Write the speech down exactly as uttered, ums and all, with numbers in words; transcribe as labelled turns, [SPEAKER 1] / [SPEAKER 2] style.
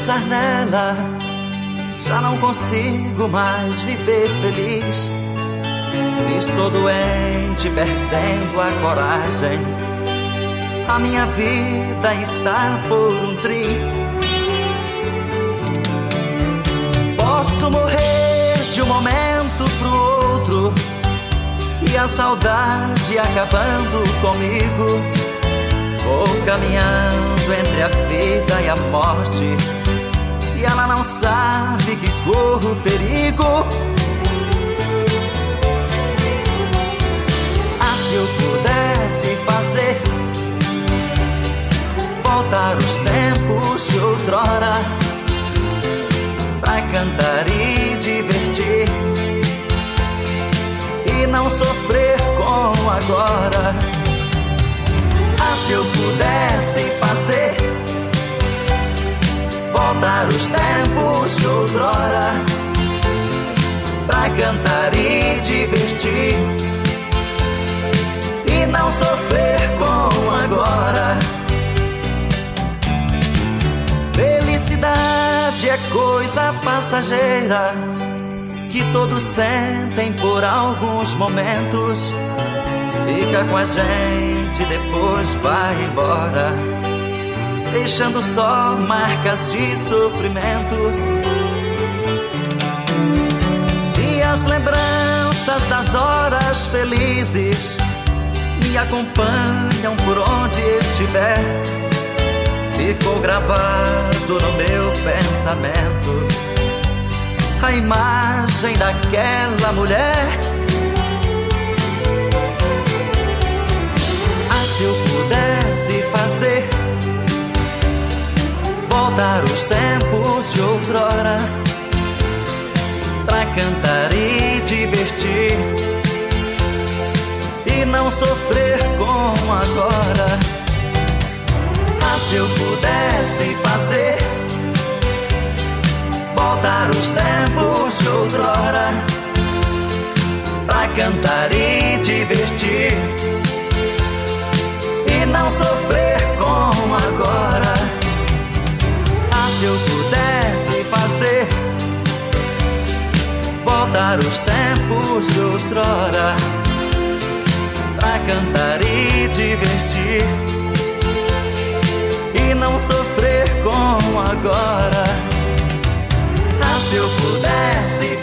[SPEAKER 1] pensar nela, já não consigo mais viver feliz. Estou doente, perdendo a coragem. A minha vida está por um triz. Posso morrer de um momento pro outro, e a saudade acabando comigo. Vou caminhando entre a vida e a morte, e ela não sabe que corro perigo. Ah, se eu pudesse fazer voltar os tempos de outrora, pra cantar e divertir, e não sofrer como agora. Ah, se eu pudesse fazer voltar os tempos de outrora, pra cantar e divertir, e não sofrer como agora. Felicidade é coisa passageira, que todos sentem por alguns momentos. Fica com a gente, depois vai embora, deixando só marcas de sofrimento. E as lembranças das horas felizes me acompanham por onde estiver. Ficou gravado no meu pensamento a imagem daquela mulher. Ah, se eu pudesse fazer voltar os tempos de outrora, pra cantar e divertir, e não sofrer como agora. Ah, se eu pudesse fazer voltar os tempos de outrora, pra cantar e divertir, e não sofrer como agora. Ah, se eu pudesse fazer voltar os tempos de outrora, pra cantar e divertir, e não sofrer como agora. Ah, se eu pudesse